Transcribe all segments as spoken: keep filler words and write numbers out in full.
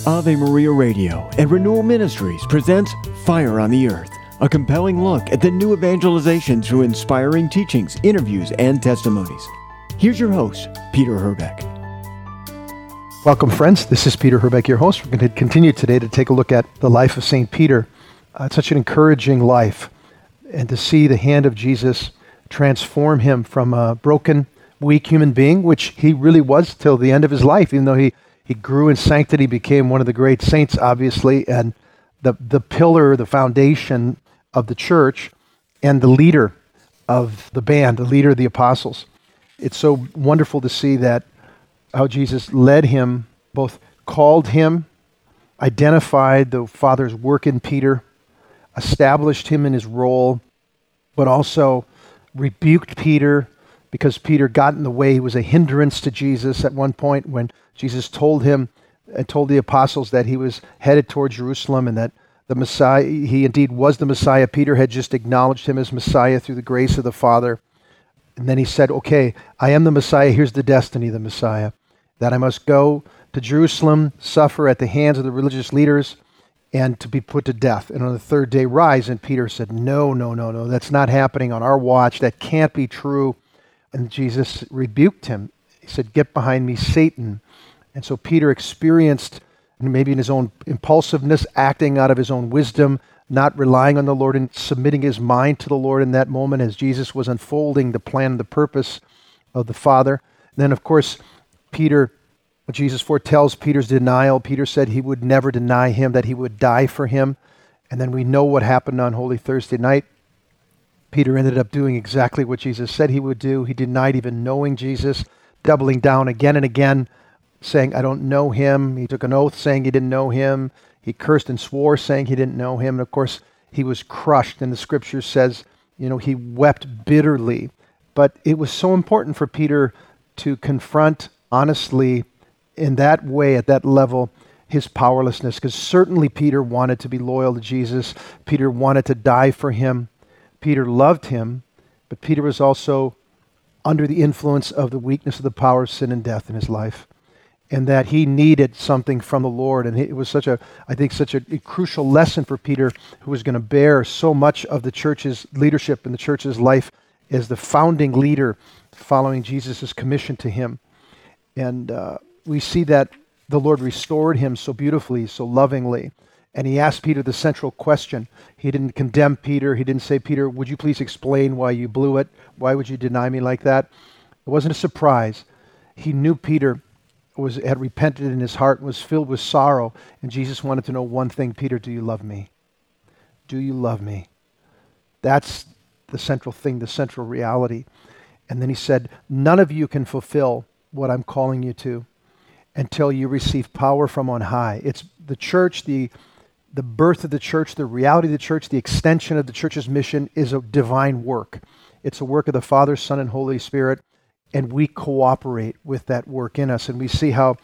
Ave Maria Radio and Renewal Ministries presents Fire on the Earth, a compelling look at the new evangelization through inspiring teachings, interviews, and testimonies. Here's your host, Peter Herbeck. Welcome, friends. This is Peter Herbeck, your host. We're going to continue today to take a look at the life of Saint Peter. Uh, it's such an encouraging life, and to see the hand of Jesus transform him from a broken, weak human being, which he really was till the end of his life, even though he, he grew in sanctity, became one of the great saints, obviously, and the, the pillar, the foundation of the church, and the leader of the band, the leader of the apostles. It's so wonderful to see that how Jesus led him, both called him, identified the Father's work in Peter, established him in his role, but also rebuked Peter because Peter got in the way. He was a hindrance to Jesus at one point when Jesus told him and told the apostles that he was headed toward Jerusalem and that the Messiah, he indeed was the Messiah. Peter had just acknowledged him as Messiah through the grace of the Father. And then he said, okay, I am the Messiah. Here's the destiny of the Messiah, that I must go to Jerusalem, suffer at the hands of the religious leaders, and to be put to death, and on the third day rise. And Peter said, no, no, no, no, that's not happening on our watch. That can't be true. And Jesus rebuked him. He said, get behind me, Satan. And so Peter experienced, maybe in his own impulsiveness, acting out of his own wisdom, not relying on the Lord and submitting his mind to the Lord in that moment as Jesus was unfolding the plan and the purpose of the Father. And then, of course, Peter, Jesus foretells Peter's denial. Peter said he would never deny him, that he would die for him. And then we know what happened on Holy Thursday night. Peter ended up doing exactly what Jesus said he would do. He denied even knowing Jesus, doubling down again and again, saying, I don't know him. He took an oath saying he didn't know him. He cursed and swore saying he didn't know him. And of course, he was crushed. And the scripture says, you know, he wept bitterly. But it was so important for Peter to confront honestly in that way, at that level, his powerlessness, because certainly Peter wanted to be loyal to Jesus. Peter wanted to die for him. Peter loved him, but Peter was also under the influence of the weakness of the power of sin and death in his life, and that he needed something from the Lord. And it was such a, I think, such a, a crucial lesson for Peter, who was going to bear so much of the church's leadership and the church's life as the founding leader following Jesus' commission to him. And uh, we see that the Lord restored him so beautifully, so lovingly. And he asked Peter the central question. He didn't condemn Peter. He didn't say, Peter, would you please explain why you blew it? Why would you deny me like that? It wasn't a surprise. He knew Peter was had repented in his heart and was filled with sorrow. And Jesus wanted to know one thing. Peter, do you love me? Do you love me? That's the central thing, the central reality. And then he said, none of you can fulfill what I'm calling you to until you receive power from on high. It's the church, the the birth of the church, the reality of the church, the extension of the church's mission is a divine work. It's a work of the Father, Son, and Holy Spirit, and we cooperate with that work in us. And we see how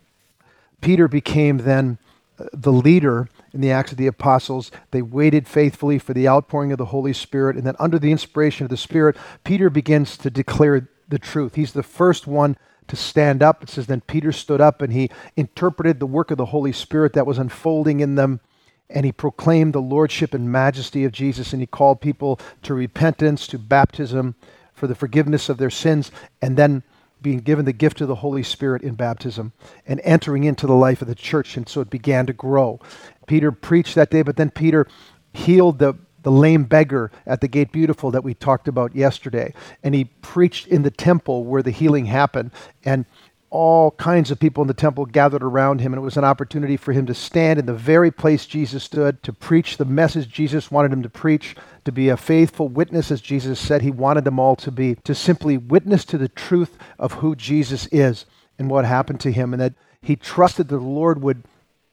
Peter became then the leader in the Acts of the Apostles. They waited faithfully for the outpouring of the Holy Spirit, and then under the inspiration of the Spirit, Peter begins to declare the truth. He's the first one to stand up. It says, then Peter stood up and he interpreted the work of the Holy Spirit that was unfolding in them, and he proclaimed the lordship and majesty of Jesus, and he called people to repentance, to baptism for the forgiveness of their sins, and then being given the gift of the Holy Spirit in baptism and entering into the life of the church. And so it began to grow. Peter preached that day, but then Peter healed the the lame beggar at the Gate Beautiful that we talked about yesterday. And he preached in the temple where the healing happened. And all kinds of people in the temple gathered around him. And it was an opportunity for him to stand in the very place Jesus stood, to preach the message Jesus wanted him to preach, to be a faithful witness as Jesus said he wanted them all to be, to simply witness to the truth of who Jesus is and what happened to him. And that he trusted that the Lord would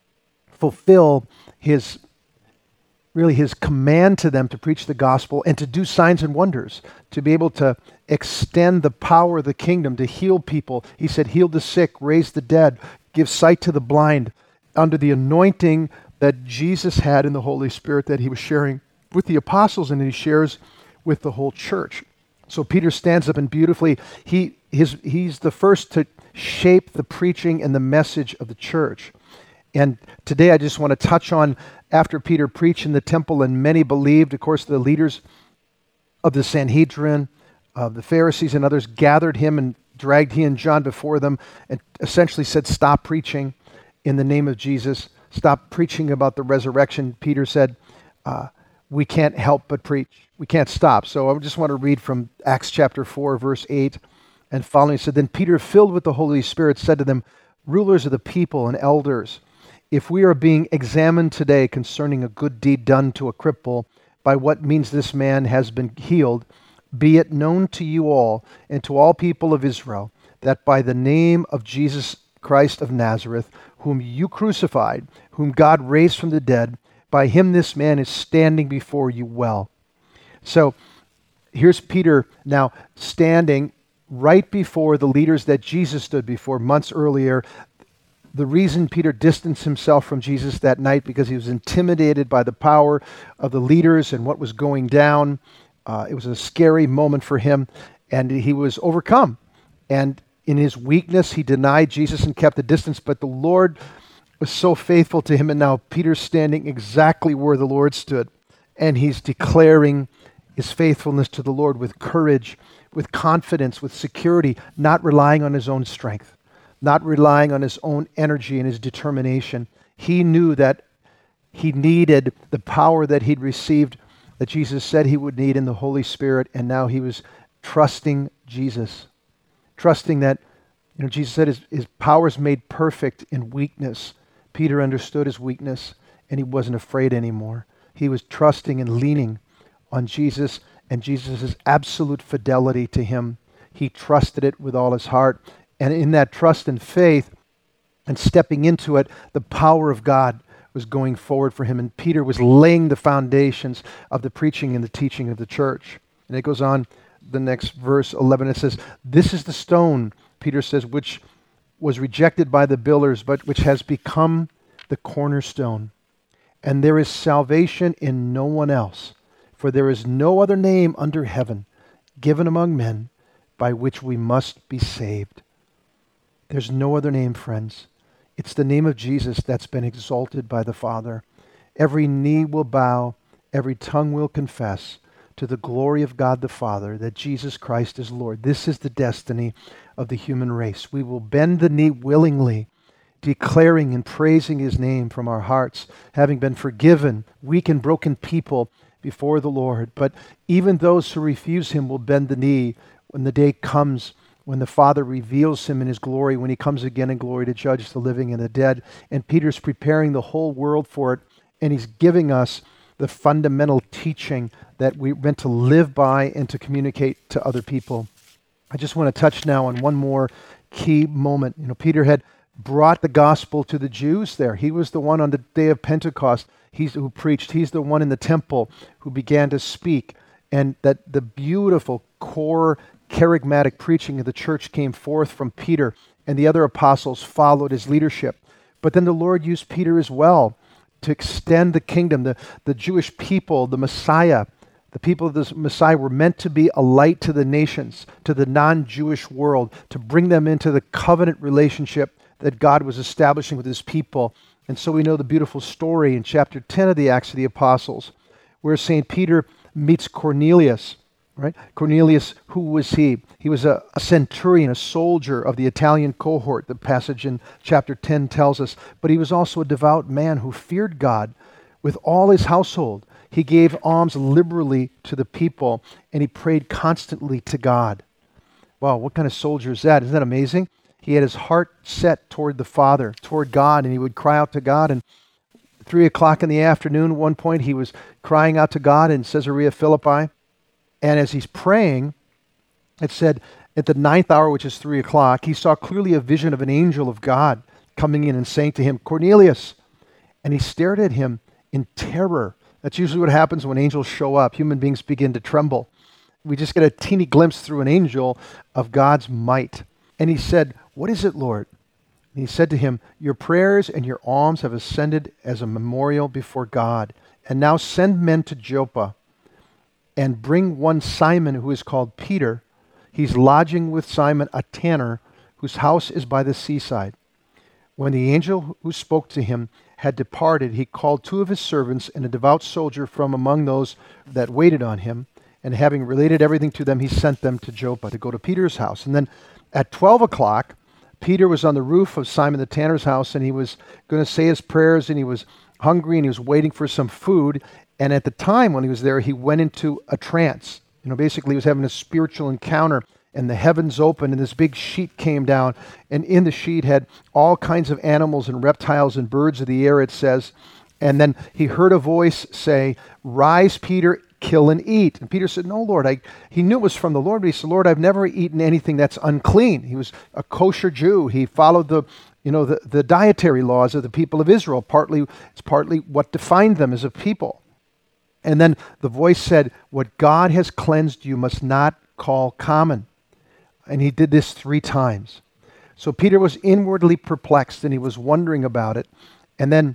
fulfill his really his command to them to preach the gospel and to do signs and wonders, to be able to extend the power of the kingdom, to heal people. He said, heal the sick, raise the dead, give sight to the blind, under the anointing that Jesus had in the Holy Spirit that he was sharing with the apostles and he shares with the whole church. So Peter stands up and beautifully, he his he's the first to shape the preaching and the message of the church. And today I just want to touch on, after Peter preached in the temple and many believed, of course, the leaders of the Sanhedrin, of the Pharisees and others gathered him and dragged he and John before them and essentially said, stop preaching in the name of Jesus. Stop preaching about the resurrection. Peter said, uh, we can't help but preach. We can't stop. So I just want to read from Acts chapter four, verse eight and following. It said, then Peter, filled with the Holy Spirit, said to them, rulers of the people and elders, if we are being examined today concerning a good deed done to a cripple, by what means this man has been healed, be it known to you all and to all people of Israel that by the name of Jesus Christ of Nazareth, whom you crucified, whom God raised from the dead, by him this man is standing before you well. So here's Peter now standing right before the leaders that Jesus stood before months earlier. The reason Peter distanced himself from Jesus that night, because he was intimidated by the power of the leaders and what was going down. Uh, it was a scary moment for him, and he was overcome. And in his weakness, he denied Jesus and kept a distance, but the Lord was so faithful to him, and now Peter's standing exactly where the Lord stood, and he's declaring his faithfulness to the Lord with courage, with confidence, with security, not relying on his own strength, not relying on his own energy and his determination. He knew that he needed the power that he'd received, that Jesus said he would need in the Holy Spirit, and now he was trusting Jesus, trusting that, you know, Jesus said his, his power is made perfect in weakness. Peter understood his weakness, and he wasn't afraid anymore. He was trusting and leaning on Jesus and Jesus' absolute fidelity to him. He trusted it with all his heart. And in that trust and faith and stepping into it, the power of God was going forward for him. And Peter was laying the foundations of the preaching and the teaching of the church. And it goes on, the next verse, eleven, it says, this is the stone, Peter says, which was rejected by the builders, but which has become the cornerstone. And there is salvation in no one else, for there is no other name under heaven given among men by which we must be saved. There's no other name, friends. It's the name of Jesus that's been exalted by the Father. Every knee will bow, every tongue will confess to the glory of God the Father that Jesus Christ is Lord. This is the destiny of the human race. We will bend the knee willingly, declaring and praising his name from our hearts, having been forgiven, weak and broken people before the Lord. But even those who refuse him will bend the knee when the day comes when the Father reveals him in his glory, when he comes again in glory to judge the living and the dead. And Peter's preparing the whole world for it, and he's giving us the fundamental teaching that we're meant to live by and to communicate to other people. I just want to touch now on one more key moment. You know, Peter had brought the gospel to the Jews there. He was the one on the day of Pentecost He's who preached. He's the one in the temple who began to speak. And that the beautiful core charismatic preaching of the church came forth from Peter, and the other apostles followed his leadership. But then the Lord used Peter as well to extend the kingdom. The, the Jewish people, the Messiah, the people of the Messiah were meant to be a light to the nations, to the non-Jewish world, to bring them into the covenant relationship that God was establishing with his people. And so we know the beautiful story in chapter ten of the Acts of the Apostles, where Saint Peter meets Cornelius. Right? Cornelius, who was he? He was a, a centurion, a soldier of the Italian cohort, the passage in chapter ten tells us. But he was also a devout man who feared God with all his household. He gave alms liberally to the people, and he prayed constantly to God. Wow, what kind of soldier is that? Isn't that amazing? He had his heart set toward the Father, toward God, and he would cry out to God. And three o'clock in the afternoon, at one point, he was crying out to God in Caesarea Philippi. And as he's praying, it said, at the ninth hour, which is three o'clock, he saw clearly a vision of an angel of God coming in and saying to him, Cornelius. And he stared at him in terror. That's usually what happens when angels show up. Human beings begin to tremble. We just get a teeny glimpse through an angel of God's might. And he said, what is it, Lord? And he said to him, your prayers and your alms have ascended as a memorial before God. And now send men to Joppa and bring one Simon who is called Peter. He's lodging with Simon, a tanner, whose house is by the seaside. When the angel who spoke to him had departed, he called two of his servants and a devout soldier from among those that waited on him, and having related everything to them, he sent them to Joppa to go to Peter's house. And then at twelve o'clock, Peter was on the roof of Simon the tanner's house, and he was going to say his prayers, and he was hungry, and he was waiting for some food. And at the time when he was there, he went into a trance. You know, basically he was having a spiritual encounter, and the heavens opened, and this big sheet came down, and in the sheet had all kinds of animals and reptiles and birds of the air, it says. And then he heard a voice say, "Rise, Peter, kill and eat." And Peter said, "No, Lord." I, he knew it was from the Lord, but he said, "Lord, I've never eaten anything that's unclean." He was a kosher Jew. He followed the, you know, the, the dietary laws of the people of Israel. Partly, it's partly what defined them as a people. And then the voice said, "What God has cleansed you must not call common." And he did this three times. So Peter was inwardly perplexed, and he was wondering about it. And then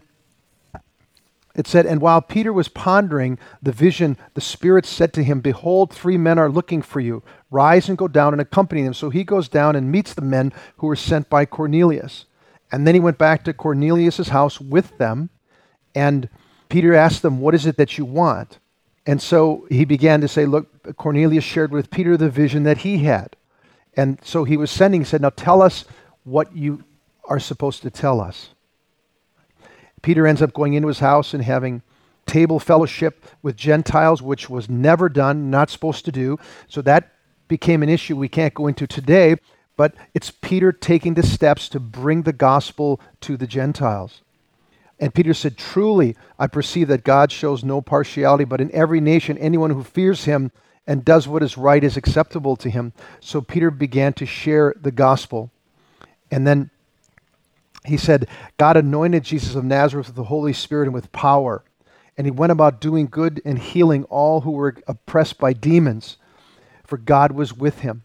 it said, and while Peter was pondering the vision, the Spirit said to him, "Behold, three men are looking for you. Rise and go down and accompany them." So he goes down and meets the men who were sent by Cornelius. And then he went back to Cornelius' house with them. And Peter asked them, "What is it that you want?" And so he began to say, look, Cornelius shared with Peter the vision that he had. And so he was sending, he said, "Now tell us what you are supposed to tell us." Peter ends up going into his house and having table fellowship with Gentiles, which was never done, not supposed to do. So that became an issue we can't go into today, but it's Peter taking the steps to bring the gospel to the Gentiles. And Peter said, "Truly, I perceive that God shows no partiality, but in every nation, anyone who fears him and does what is right is acceptable to him." So Peter began to share the gospel. And then he said, "God anointed Jesus of Nazareth with the Holy Spirit and with power. And he went about doing good and healing all who were oppressed by demons, for God was with him."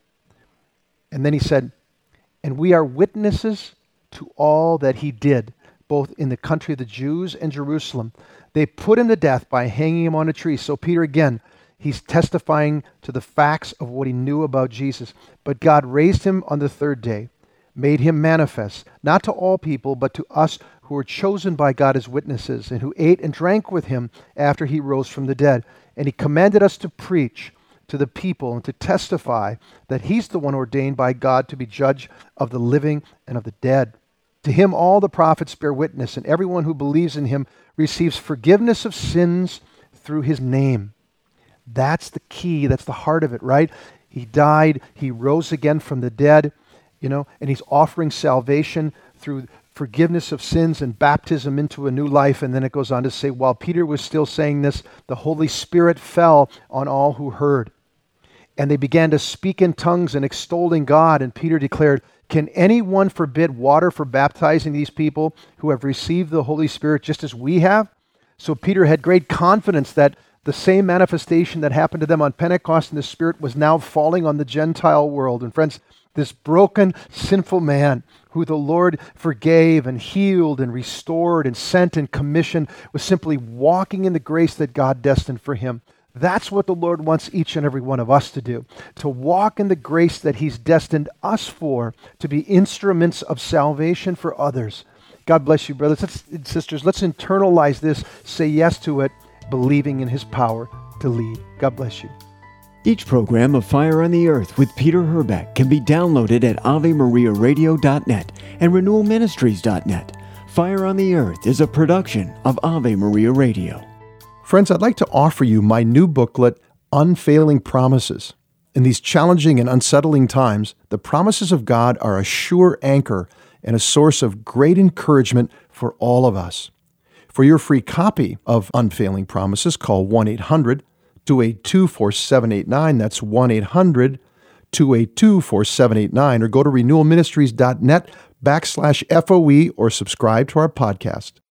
And then he said, "And we are witnesses to all that he did, both in the country of the Jews and Jerusalem. They put him to death by hanging him on a tree." So Peter again, he's testifying to the facts of what he knew about Jesus. "But God raised him on the third day, made him manifest, not to all people, but to us who were chosen by God as witnesses, and who ate and drank with him after he rose from the dead. And he commanded us to preach to the people and to testify that he's the one ordained by God to be judge of the living and of the dead. To him all the prophets bear witness, and everyone who believes in him receives forgiveness of sins through his name." That's the key. That's the heart of it, right? He died. He rose again from the dead, you know, and he's offering salvation through forgiveness of sins and baptism into a new life. And then it goes on to say, while Peter was still saying this, the Holy Spirit fell on all who heard. And they began to speak in tongues and extolling God. And Peter declared, "Can anyone forbid water for baptizing these people who have received the Holy Spirit just as we have?" So Peter had great confidence that the same manifestation that happened to them on Pentecost in the Spirit was now falling on the Gentile world. And friends, this broken, sinful man who the Lord forgave and healed and restored and sent and commissioned was simply walking in the grace that God destined for him. That's what the Lord wants each and every one of us to do, to walk in the grace that he's destined us for, to be instruments of salvation for others. God bless you, brothers Let's, and sisters. Let's internalize this, say yes to it, believing in his power to lead. God bless you. Each program of Fire on the Earth with Peter Herbeck can be downloaded at ave maria radio dot net and renewal ministries dot net. Fire on the Earth is a production of Ave Maria Radio. Friends, I'd like to offer you my new booklet, Unfailing Promises. In these challenging and unsettling times, the promises of God are a sure anchor and a source of great encouragement for all of us. For your free copy of Unfailing Promises, call one eight hundred two eight two four seven eight nine. That's one eight hundred two eight two four seven eight nine. Or go to renewal ministries dot net backslash F O E or subscribe to our podcast.